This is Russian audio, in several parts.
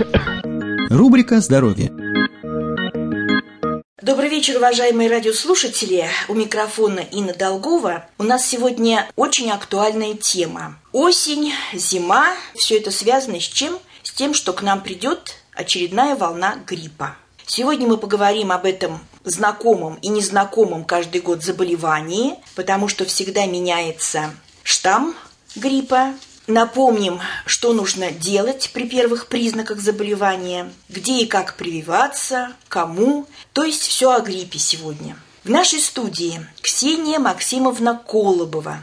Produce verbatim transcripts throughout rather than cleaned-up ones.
Рубрика «Здоровье». Добрый вечер, уважаемые радиослушатели. У микрофона Инна Долгова. У нас сегодня очень актуальная тема. Осень, зима. Все это связано с чем? С тем, что к нам придет очередная волна гриппа. Сегодня мы поговорим об этом знакомом и незнакомом каждый год заболевании, потому что всегда меняется штамм гриппа. Напомним, что нужно делать при первых признаках заболевания, где и как прививаться, кому, то есть все о гриппе сегодня. В нашей студии Ксения Максимовна Колобова,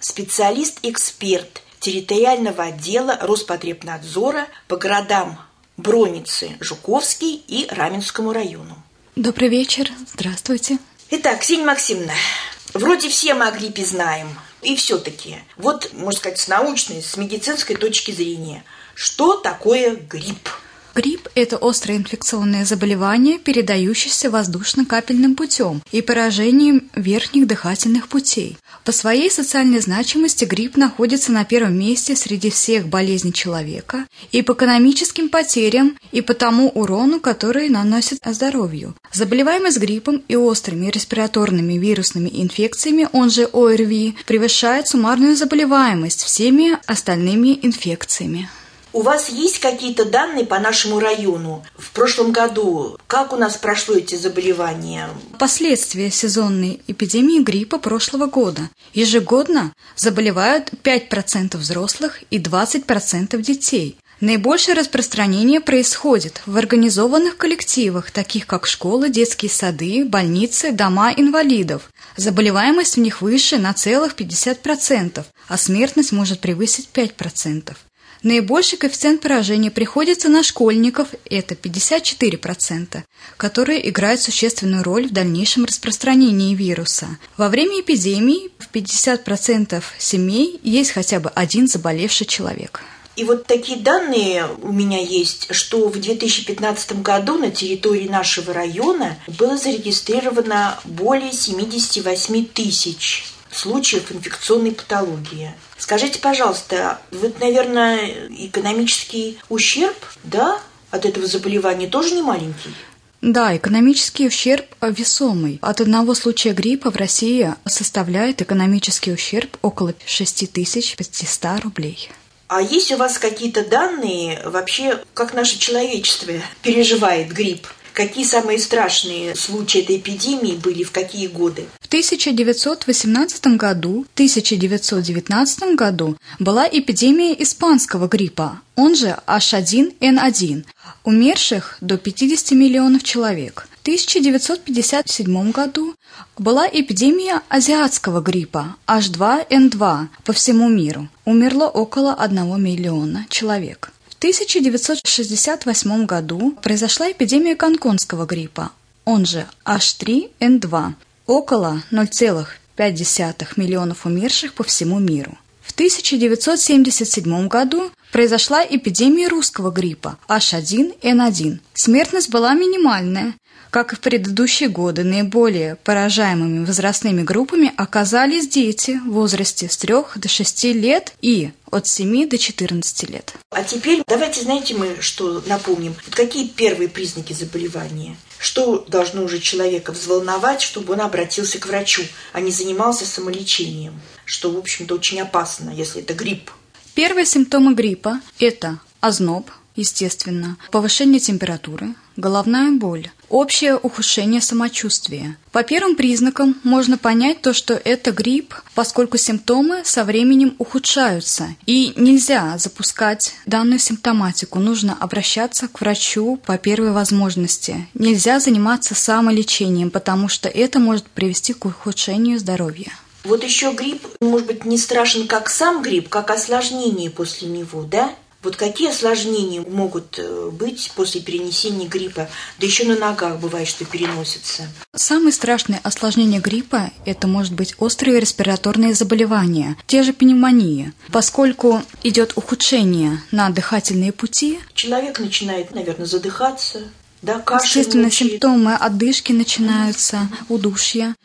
специалист-эксперт территориального отдела Роспотребнадзора по городам Броницы, Жуковский и Раменскому району. Добрый вечер, здравствуйте. Итак, Ксения Максимовна, вроде все мы о гриппе знаем. И все-таки, вот, можно сказать, с научной, с медицинской точки зрения, что такое грипп? Грипп – это острое инфекционное заболевание, передающееся воздушно-капельным путем и поражением верхних дыхательных путей. По своей социальной значимости грипп находится на первом месте среди всех болезней человека и по экономическим потерям, и по тому урону, который наносит здоровью. Заболеваемость гриппом и острыми респираторными вирусными инфекциями, он же О Р Ви, превышает суммарную заболеваемость всеми остальными инфекциями. У вас есть какие-то данные по нашему району? В прошлом году как у нас прошло эти заболевания? Последствия сезонной эпидемии гриппа прошлого года. Ежегодно заболевают пять процентов взрослых и двадцать процентов детей. Наибольшее распространение происходит в организованных коллективах, таких как школы, детские сады, больницы, дома инвалидов. Заболеваемость в них выше на целых пятьдесят процентов, а смертность может превысить пять процентов. Наибольший коэффициент поражения приходится на школьников, это пятьдесят четыре процента, которые играют существенную роль в дальнейшем распространении вируса. Во время эпидемии в пятьдесят процентов семей есть хотя бы один заболевший человек. И вот такие данные у меня есть, что в две тысячи пятнадцатом году на территории нашего района было зарегистрировано более семьдесят восемь тысяч случаев инфекционной патологии. Скажите, пожалуйста, вот, наверное, экономический ущерб, да, от этого заболевания тоже не маленький? Да, экономический ущерб весомый. От одного случая гриппа в России составляет экономический ущерб около шесть тысяч пятьсот рублей. А есть у вас какие-то данные вообще, как наше человечество переживает грипп? Какие самые страшные случаи этой эпидемии были, в какие годы? В тысяча девятьсот восемнадцатом году, тысяча девятьсот девятнадцатом году была эпидемия испанского гриппа, он же Эйч один Эн один, умерших до пятьдесят миллионов человек. В тысяча девятьсот пятьдесят седьмом году была эпидемия азиатского гриппа Эйч два Эн два по всему миру, умерло около одного миллиона человек. В тысяча девятьсот шестьдесят восьмом году произошла эпидемия гонконгского гриппа, он же Эйч три Эн два, около ноль целых пять десятых миллионов умерших по всему миру. В тысяча девятьсот семьдесят седьмом году произошла эпидемия русского гриппа Эйч один Эн один. Смертность была минимальная. Как и в предыдущие годы, наиболее поражаемыми возрастными группами оказались дети в возрасте с трёх до шести лет и от семи до четырнадцати лет. А теперь давайте, знаете, мы что напомним. Вот какие первые признаки заболевания? Что должно уже человека взволновать, чтобы он обратился к врачу, а не занимался самолечением? Что, в общем-то, очень опасно, если это грипп. Первые симптомы гриппа – это озноб, естественно, повышение температуры, головная боль, общее ухудшение самочувствия. По первым признакам можно понять то, что это грипп, поскольку симптомы со временем ухудшаются. И нельзя запускать данную симптоматику, нужно обращаться к врачу по первой возможности. Нельзя заниматься самолечением, потому что это может привести к ухудшению здоровья. Вот еще грипп, может быть, не страшен как сам грипп, как осложнение после него, да? Вот какие осложнения могут быть после перенесения гриппа? Да еще на ногах бывает, что переносится. Самое страшное осложнение гриппа – это может быть острые респираторные заболевания, те же пневмонии. Поскольку идет ухудшение на дыхательные пути, человек начинает, наверное, задыхаться. Да, кашель естественно, мучает. Симптомы одышки начинаются, удушья.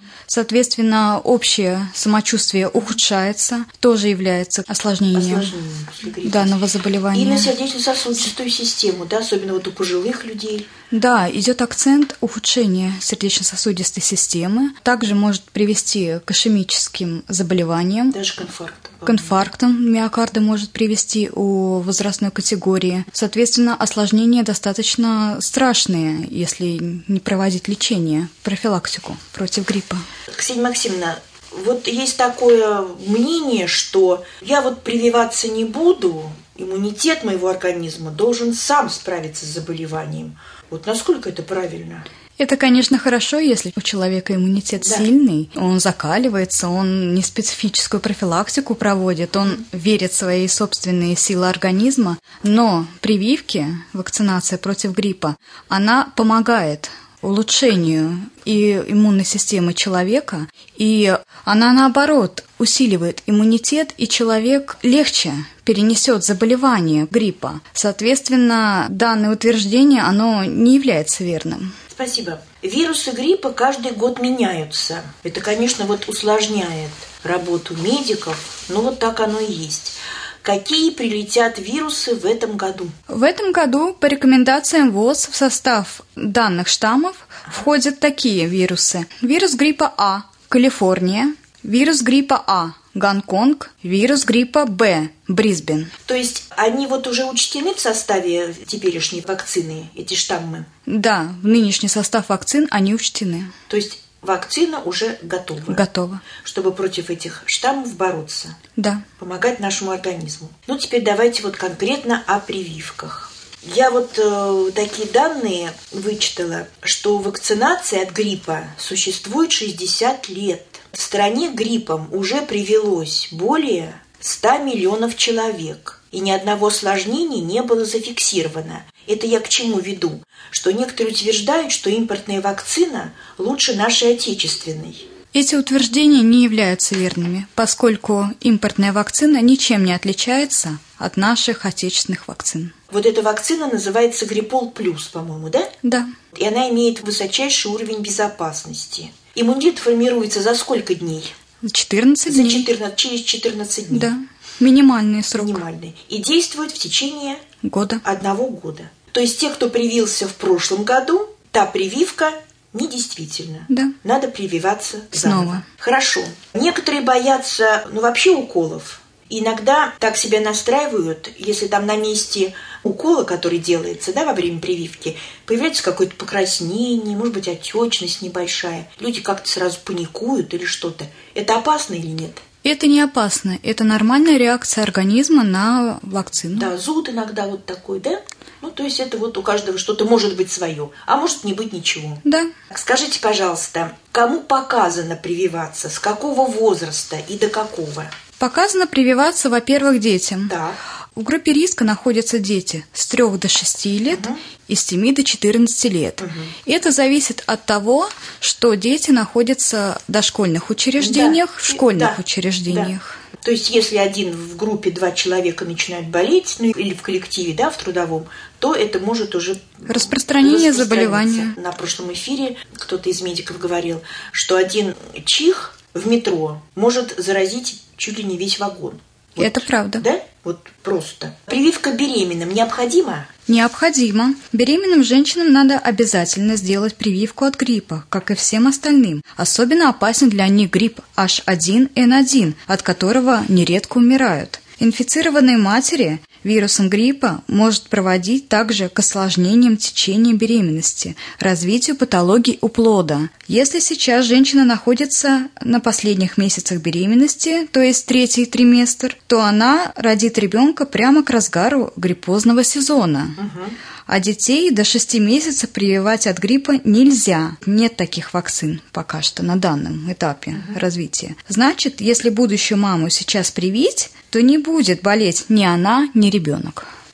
Соответственно, общее самочувствие ухудшается, тоже является осложнением, осложнением данного заболевания. И на сердечно-сосудистую систему, да, особенно вот у пожилых людей. Да, идет акцент ухудшения сердечно-сосудистой системы. Также может привести к ишемическим заболеваниям. Даже к инфаркту. К инфарктам миокарда может привести у возрастной категории. Соответственно, осложнения достаточно страшные, если не проводить лечение, профилактику против гриппа. Ксения Максимовна, вот есть такое мнение, что я вот прививаться не буду, иммунитет моего организма должен сам справиться с заболеванием. Вот насколько это правильно? Это, конечно, хорошо, если у человека иммунитет да. сильный, он закаливается, он не специфическую профилактику проводит, он верит в свои собственные силы организма, но прививки, вакцинация против гриппа, она помогает улучшению и иммунной системы человека, и она, наоборот, усиливает иммунитет, и человек легче перенесет заболевание гриппа. Соответственно, данное утверждение, оно не является верным. Спасибо. Вирусы гриппа каждый год меняются. Это, конечно, вот усложняет работу медиков, но вот так оно и есть. Какие прилетят вирусы в этом году? В этом году по рекомендациям ВОЗ в состав данных штаммов входят такие вирусы. Вирус гриппа А – Калифорния, вирус гриппа А – Гонконг, вирус гриппа Б – Брисбен. То есть они вот уже учтены в составе теперешней вакцины, эти штаммы? Да, в нынешний состав вакцин они учтены. То есть вакцина уже готова? Готова. Чтобы против этих штаммов бороться? Да. Помогать нашему организму. Ну, теперь давайте вот конкретно о прививках. Я вот э, такие данные вычитала, что вакцинация от гриппа существует шестьдесят лет. В стране гриппом уже привилось более ста миллионов человек, и ни одного осложнения не было зафиксировано. Это я к чему веду? Что некоторые утверждают, что импортная вакцина лучше нашей отечественной. Эти утверждения не являются верными, поскольку импортная вакцина ничем не отличается от наших отечественных вакцин. Вот эта вакцина называется Гриппол Плюс, по-моему, да? Да. И она имеет высочайший уровень безопасности. Иммунитет формируется за сколько дней? За четырнадцать за дней. четырнадцать, через четырнадцать дней. Да. Минимальный срок. Минимальный. И действует в течение года. одного года. То есть те, кто привился в прошлом году, та прививка недействительна. Да. Надо прививаться снова. Заново. Хорошо. Некоторые боятся, ну, вообще уколов. Иногда так себя настраивают, если там на месте укола, который делается, да, во время прививки, появляется какое-то покраснение, может быть, отечность небольшая. Люди как-то сразу паникуют или что-то. Это опасно или нет? Это не опасно. Это нормальная реакция организма на вакцину. Да, зуд иногда вот такой, да? Ну, то есть это вот у каждого что-то может быть свое, а может не быть ничего. Да. Скажите, пожалуйста, кому показано прививаться, с какого возраста и до какого? Показано прививаться, во-первых, детям. Да. В группе риска находятся дети с трёх до шести лет угу. и с семи до четырнадцати лет. Угу. Это зависит от того, что дети находятся в дошкольных учреждениях, да. в школьных да. учреждениях. Да. То есть, если один в группе, два человека начинают болеть, ну или в коллективе, да, в трудовом, то это может уже распространение заболевания. На прошлом эфире кто-то из медиков говорил, что один чих в метро может заразить чуть ли не весь вагон. Вот, это правда. Да? Вот просто. Прививка беременным необходима? Необходимо. Беременным женщинам надо обязательно сделать прививку от гриппа, как и всем остальным. Особенно опасен для них грипп эйч один эн один, от которого нередко умирают. Инфицированные матери вирусом гриппа может приводить также к осложнениям течения беременности, развитию патологий у плода. Если сейчас женщина находится на последних месяцах беременности, то есть третий триместр, то она родит ребенка прямо к разгару гриппозного сезона. Угу. А детей до шести месяцев прививать от гриппа нельзя. Нет таких вакцин пока что на данном этапе uh-huh. развития. Значит, если будущую маму сейчас привить, то не будет болеть ни она, ни ребенок.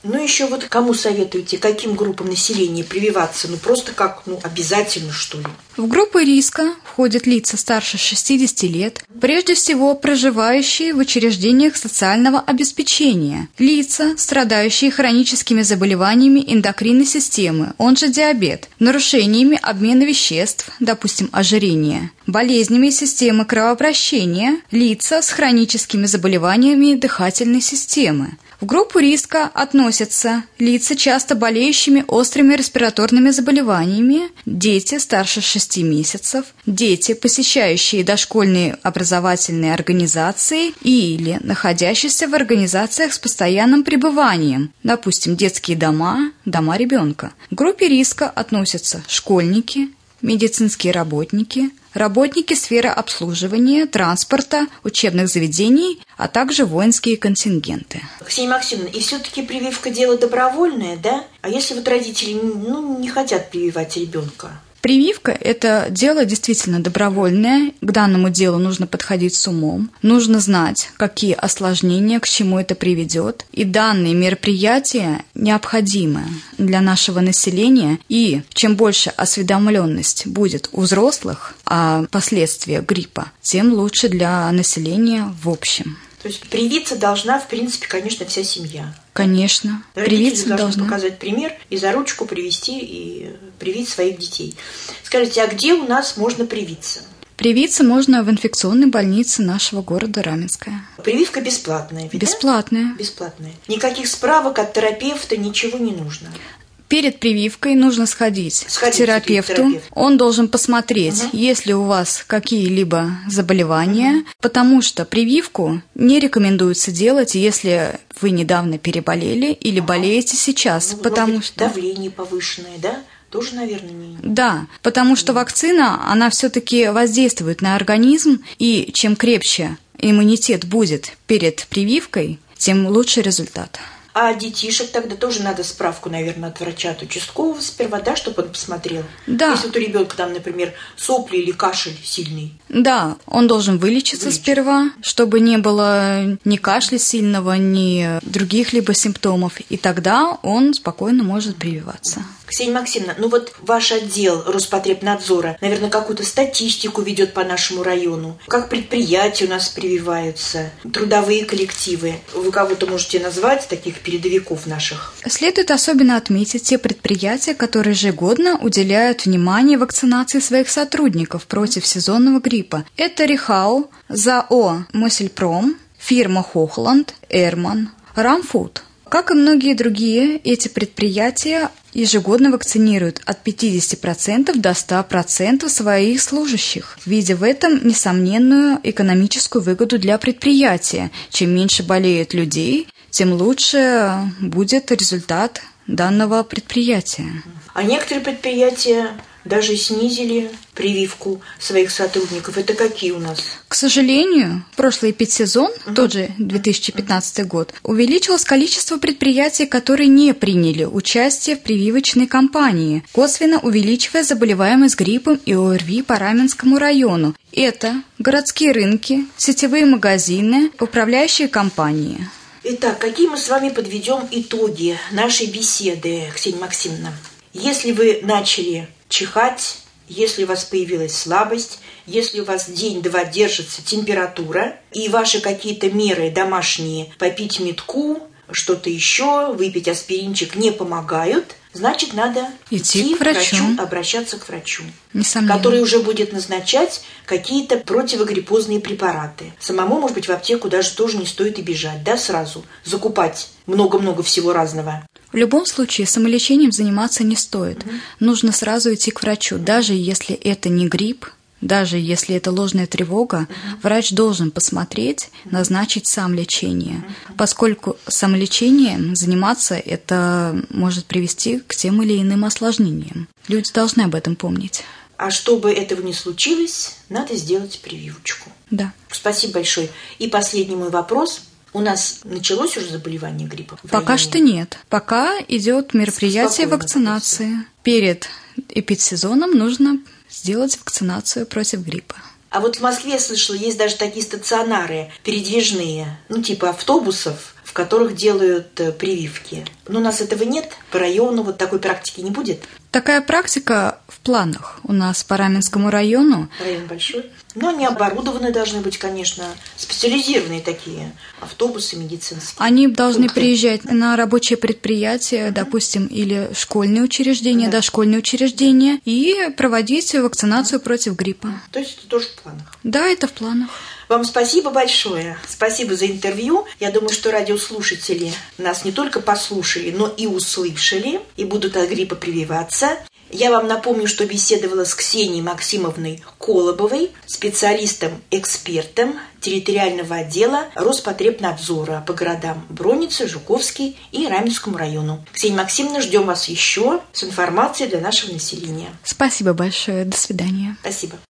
Ну, еще вот кому советуете, каким группам населения прививаться? Ну, просто как, ну, обязательно, что ли? В группу риска входят лица старше шестидесяти лет, прежде всего проживающие в учреждениях социального обеспечения, лица, страдающие хроническими заболеваниями эндокринной системы, он же диабет, нарушениями обмена веществ, допустим, ожирение, болезнями системы кровообращения, лица с хроническими заболеваниями дыхательной системы. В группу риска относятся лица, часто болеющими острыми респираторными заболеваниями, дети старше шести месяцев, дети, посещающие дошкольные образовательные организации или находящиеся в организациях с постоянным пребыванием, допустим, детские дома, дома ребенка. К группе риска относятся школьники, медицинские работники, работники сферы обслуживания, транспорта, учебных заведений, а также воинские контингенты. Ксения Максимовна, и все-таки прививка дело добровольное, да? А если вот родители ну, не хотят прививать ребенка? Прививка – это дело действительно добровольное. К данному делу нужно подходить с умом. Нужно знать, какие осложнения, к чему это приведет. И данные мероприятия необходимы для нашего населения. И чем больше осведомленность будет у взрослых о последствиях гриппа, тем лучше для населения в общем. То есть привиться должна, в принципе, конечно, вся семья. Конечно. Родители Привиться должны должна. показать пример и за ручку привести и привить своих детей. Скажите, а где у нас можно привиться? Привиться можно в инфекционной больнице нашего города Раменское. Прививка бесплатная, ведь, Бесплатная. да? Бесплатная. Никаких справок от терапевта, ничего не нужно. Перед прививкой нужно сходить, Сходить к терапевту. к терапевту. Он должен посмотреть, Угу. есть ли у вас какие-либо заболевания, угу. потому что прививку не рекомендуется делать, если вы недавно переболели или ага. болеете сейчас, ну, потому быть, что давление повышенное, да? Тоже, наверное, не... Да, потому что вакцина, она все-таки воздействует на организм, и чем крепче иммунитет будет перед прививкой, тем лучше результат. А детишек тогда тоже надо справку, наверное, от врача, от участкового сперва, да, чтобы он посмотрел? Да. Если вот у ребенка там, например, сопли или кашель сильный. Да, он должен вылечиться Вылечить. сперва, чтобы не было ни кашля сильного, ни других либо симптомов, и тогда он спокойно может прививаться. Ксения Максимовна, ну вот ваш отдел Роспотребнадзора, наверное, какую-то статистику ведет по нашему району. Как предприятия у нас прививаются, трудовые коллективы. Вы кого-то можете назвать, таких передовиков наших? Следует особенно отметить те предприятия, которые ежегодно уделяют внимание вакцинации своих сотрудников против сезонного гриппа. Это РИХАУ, ЗАО «Мосельпром», фирма «Хохланд», «Эрман», «Рамфуд». Как и многие другие, эти предприятия ежегодно вакцинируют от пятидесяти процентов до ста процентов своих служащих, видя в этом несомненную экономическую выгоду для предприятия. Чем меньше болеют людей, тем лучше будет результат данного предприятия. А некоторые предприятия даже снизили прививку своих сотрудников. Это какие у нас? К сожалению, прошлый эпидсезон, uh-huh. тот же две тысячи пятнадцатый год, увеличилось количество предприятий, которые не приняли участие в прививочной кампании, косвенно увеличивая заболеваемость гриппом и ОРВИ по Раменскому району. Это городские рынки, сетевые магазины, управляющие компании. Итак, какие мы с вами подведем итоги нашей беседы, Ксения Максимовна? Если вы начали чихать, если у вас появилась слабость, если у вас день-два держится температура, и ваши какие-то меры домашние, попить медку, что-то еще, выпить аспиринчик не помогают, значит, надо идти, идти к врачу. врачу, обращаться к врачу, Несомненно. который уже будет назначать какие-то противогриппозные препараты. Самому, может быть, в аптеку даже тоже не стоит и бежать, да, сразу, закупать много-много всего разного. В любом случае, самолечением заниматься не стоит. Угу. Нужно сразу идти к врачу, даже если это не грипп, даже если это ложная тревога, uh-huh. врач должен посмотреть, назначить сам лечение, uh-huh. поскольку самолечением заниматься это может привести к тем или иным осложнениям. Люди должны об этом помнить. А чтобы этого не случилось, надо сделать прививочку. Да. Спасибо большое. И последний мой вопрос. У нас началось уже заболевание гриппом? Пока что нет. Пока идет мероприятие вакцинации. Вопросы. Перед эпидсезоном нужно сделать вакцинацию против гриппа. А вот в Москве, я слышала, есть даже такие стационары передвижные, ну типа автобусов, в в которых делают прививки. Но у нас этого нет, по району вот такой практики не будет. Такая практика в планах у нас по Раменскому району. Район большой. Но они оборудованы должны быть, конечно, специализированные такие автобусы медицинские. Они должны пункты. Приезжать на рабочие предприятия, uh-huh. допустим, или школьные учреждения, да. дошкольные учреждения, и проводить вакцинацию uh-huh. против гриппа. Uh-huh. То есть это тоже в планах? Да, это в планах. Вам спасибо большое. Спасибо за интервью. Я думаю, что радиослушатели нас не только послушали, но и услышали, и будут от гриппа прививаться. Я вам напомню, что беседовала с Ксенией Максимовной Колобовой, специалистом-экспертом территориального отдела Роспотребнадзора по городам Бронице, Жуковский и Раменскому району. Ксения Максимовна, ждем вас еще с информацией для нашего населения. Спасибо большое. До свидания. Спасибо.